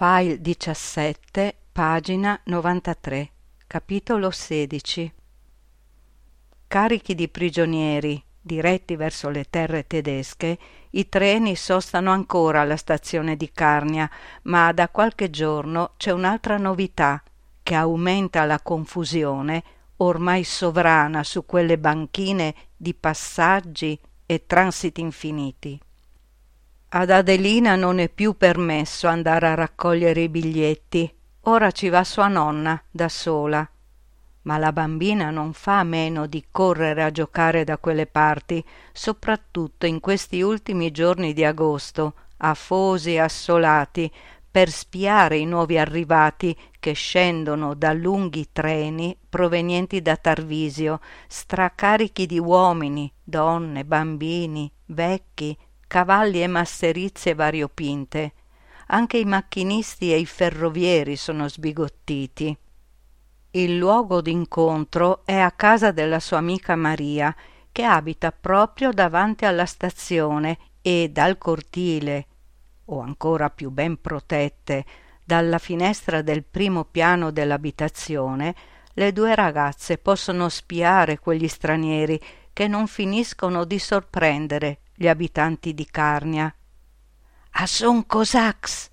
File 17, pagina 93, capitolo 16. Carichi di prigionieri, diretti verso le terre tedesche, i treni sostano ancora alla stazione di Carnia, ma da qualche giorno c'è un'altra novità che aumenta la confusione ormai sovrana su quelle banchine di passaggi e transiti infiniti. Ad Adelina non è più permesso andare a raccogliere i biglietti, ora ci va sua nonna da sola. Ma la bambina non fa a meno di correre a giocare da quelle parti, soprattutto in questi ultimi giorni di agosto, afosi e assolati, per spiare i nuovi arrivati che scendono da lunghi treni provenienti da Tarvisio, stracarichi di uomini, donne, bambini, vecchi, cavalli e masserizie variopinte. Anche i macchinisti e i ferrovieri sono sbigottiti. Il luogo d'incontro è a casa della sua amica Maria, che abita proprio davanti alla stazione e dal cortile, o ancora più ben protette, dalla finestra del primo piano dell'abitazione, le due ragazze possono spiare quegli stranieri che non finiscono di sorprendere gli abitanti di Carnia. «Ah, son Cossacks!»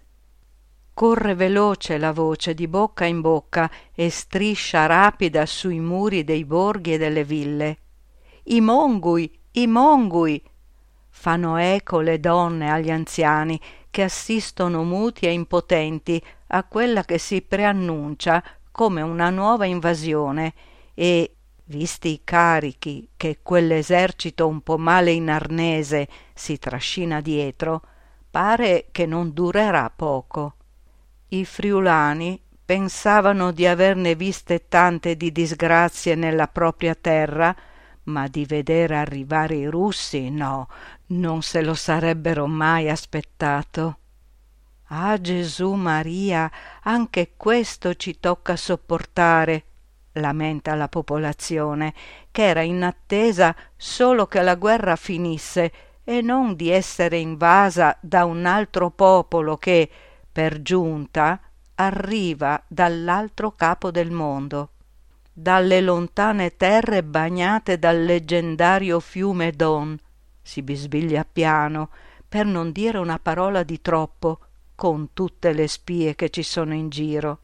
Corre veloce la voce di bocca in bocca e striscia rapida sui muri dei borghi e delle ville. «I mongui! I mongui!» fanno eco le donne agli anziani che assistono muti e impotenti a quella che si preannuncia come una nuova invasione e, visti i carichi che quell'esercito un po' male in arnese si trascina dietro, pare che non durerà poco. I friulani pensavano di averne viste tante di disgrazie nella propria terra, ma di vedere arrivare i russi no, non se lo sarebbero mai aspettato. «Ah, Gesù Maria, anche questo ci tocca sopportare», lamenta la popolazione, che era in attesa solo che la guerra finisse e non di essere invasa da un altro popolo che, per giunta, arriva dall'altro capo del mondo, dalle lontane terre bagnate dal leggendario fiume Don. Si bisbiglia piano, per non dire una parola di troppo, con tutte le spie che ci sono in giro.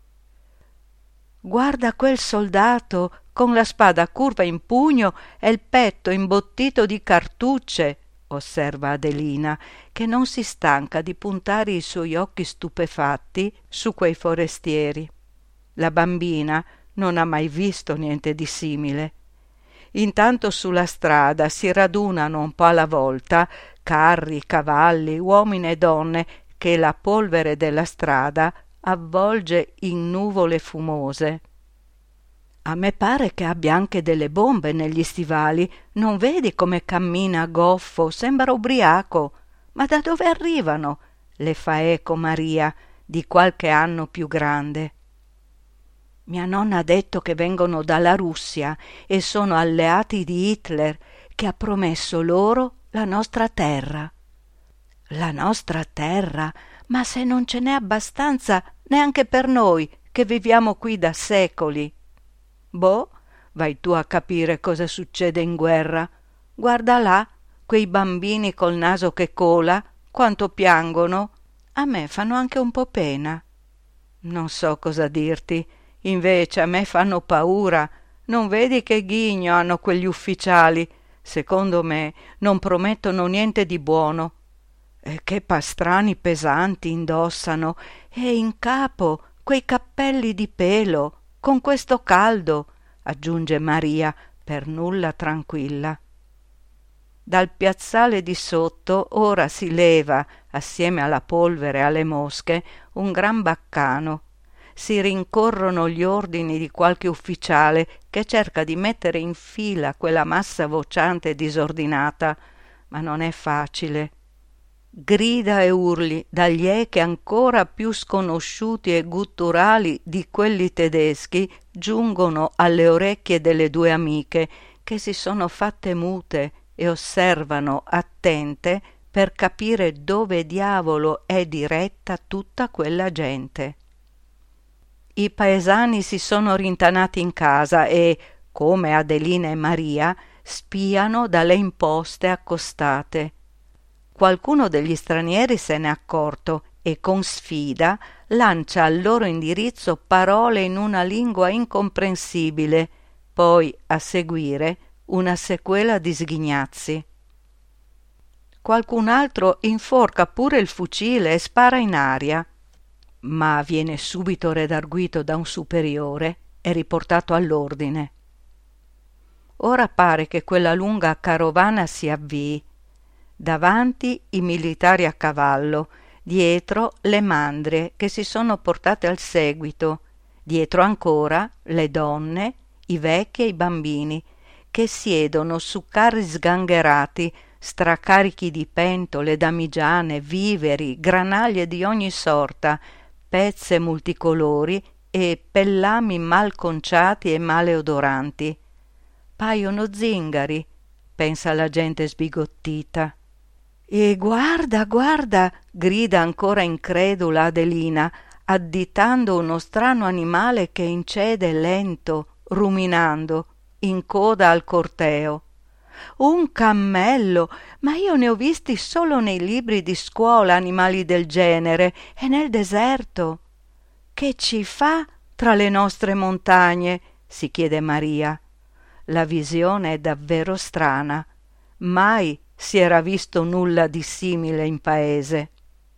«Guarda quel soldato con la spada curva in pugno e il petto imbottito di cartucce», osserva Adelina, che non si stanca di puntare i suoi occhi stupefatti su quei forestieri. La bambina non ha mai visto niente di simile. Intanto sulla strada si radunano un po' alla volta carri, cavalli, uomini e donne che la polvere della strada avvolge in nuvole fumose. «A me pare che abbia anche delle bombe negli stivali, non vedi come cammina goffo, sembra ubriaco. Ma da dove arrivano?» le fa eco Maria, di qualche anno più grande. «Mia nonna ha detto che vengono dalla Russia e sono alleati di Hitler, che ha promesso loro la nostra terra». «La nostra terra? Ma se non ce n'è abbastanza neanche per noi, che viviamo qui da secoli». «Boh, vai tu a capire cosa succede in guerra. Guarda là, quei bambini col naso che cola, quanto piangono. A me fanno anche un po' pena. Non so cosa dirti, invece a me fanno paura. Non vedi che ghigno hanno quegli ufficiali? Secondo me non promettono niente di buono. E che pastrani pesanti indossano, e in capo quei cappelli di pelo, con questo caldo», aggiunge Maria, per nulla tranquilla. Dal piazzale di sotto ora si leva, assieme alla polvere e alle mosche, un gran baccano. Si rincorrono gli ordini di qualche ufficiale che cerca di mettere in fila quella massa vociante e disordinata, ma non è facile. Grida e urli dagli echi ancora più sconosciuti e gutturali di quelli tedeschi giungono alle orecchie delle due amiche, che si sono fatte mute e osservano attente per capire dove diavolo è diretta tutta quella gente. I paesani si sono rintanati in casa e, come Adelina e Maria, spiano dalle imposte accostate. Qualcuno degli stranieri se n'è accorto e con sfida lancia al loro indirizzo parole in una lingua incomprensibile, poi a seguire una sequela di sghignazzi. Qualcun altro inforca pure il fucile e spara in aria, ma viene subito redarguito da un superiore e riportato all'ordine. Ora pare che quella lunga carovana si avvii. Davanti i militari a cavallo, dietro le mandrie che si sono portate al seguito, dietro ancora le donne, i vecchi e i bambini, che siedono su carri sgangherati, stracarichi di pentole, damigiane, viveri, granaglie di ogni sorta, pezze multicolori e pellami mal conciati e maleodoranti. Paiono zingari, pensa la gente sbigottita. E guarda, guarda, grida ancora incredula Adelina, additando uno strano animale che incede lento, ruminando, in coda al corteo. Un cammello, ma io ne ho visti solo nei libri di scuola animali del genere e nel deserto. Che ci fa tra le nostre montagne? Si chiede Maria. La visione è davvero strana. Mai si era visto nulla di simile in paese.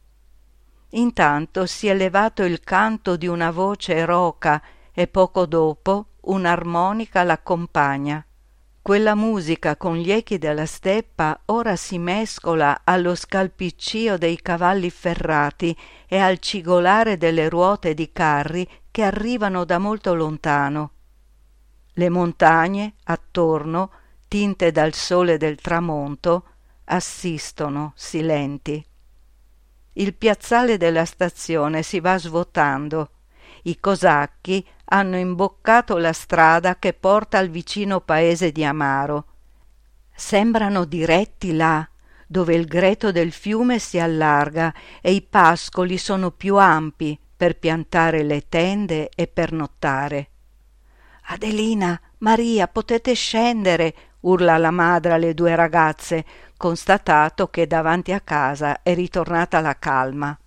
Intanto si è levato il canto di una voce roca e poco dopo un'armonica l'accompagna. Quella musica con gli echi della steppa ora si mescola allo scalpiccio dei cavalli ferrati e al cigolare delle ruote di carri che arrivano da molto lontano. Le montagne attorno, tinte dal sole del tramonto, assistono silenti. Il piazzale della stazione si va svuotando. I cosacchi hanno imboccato la strada che porta al vicino paese di Amaro. Sembrano diretti là, dove il greto del fiume si allarga e i pascoli sono più ampi per piantare le tende e pernottare. «Adelina, Maria, potete scendere!» urla la madre alle due ragazze, constatato che davanti a casa è ritornata la calma.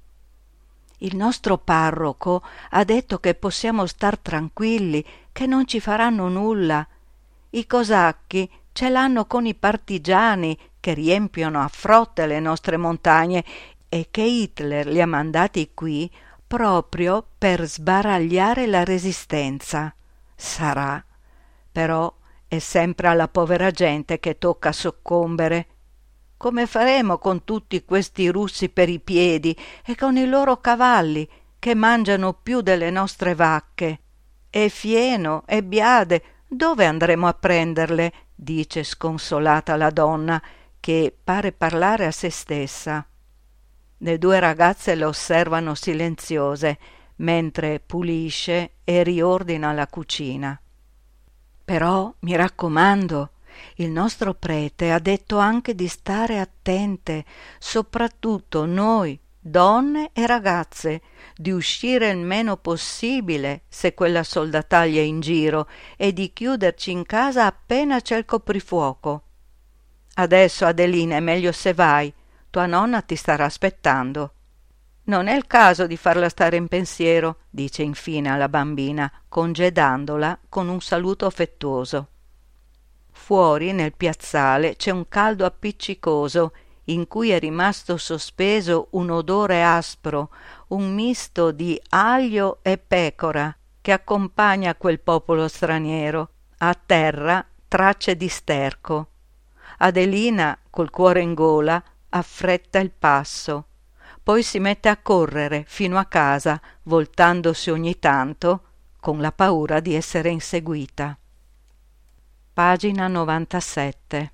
«Il nostro parroco ha detto che possiamo star tranquilli, che non ci faranno nulla. I cosacchi ce l'hanno con i partigiani che riempiono a frotte le nostre montagne e che Hitler li ha mandati qui proprio per sbaragliare la resistenza. Sarà, però è sempre alla povera gente che tocca soccombere. Come faremo con tutti questi russi per i piedi e con i loro cavalli che mangiano più delle nostre vacche? E fieno e biade, dove andremo a prenderle?» dice sconsolata la donna, che pare parlare a se stessa. Le due ragazze le osservano silenziose mentre pulisce e riordina la cucina. «Però mi raccomando, il nostro prete ha detto anche di stare attente, soprattutto noi, donne e ragazze, di uscire il meno possibile se quella soldataglia è in giro e di chiuderci in casa appena c'è il coprifuoco. Adesso, Adelina, è meglio se vai, tua nonna ti starà aspettando». «Non è il caso di farla stare in pensiero», dice infine alla bambina, congedandola con un saluto affettuoso. Fuori nel piazzale c'è un caldo appiccicoso in cui è rimasto sospeso un odore aspro, un misto di aglio e pecora che accompagna quel popolo straniero. A terra tracce di sterco. Adelina, col cuore in gola, affretta il passo. Poi si mette a correre fino a casa, voltandosi ogni tanto, con la paura di essere inseguita. Pagina 97.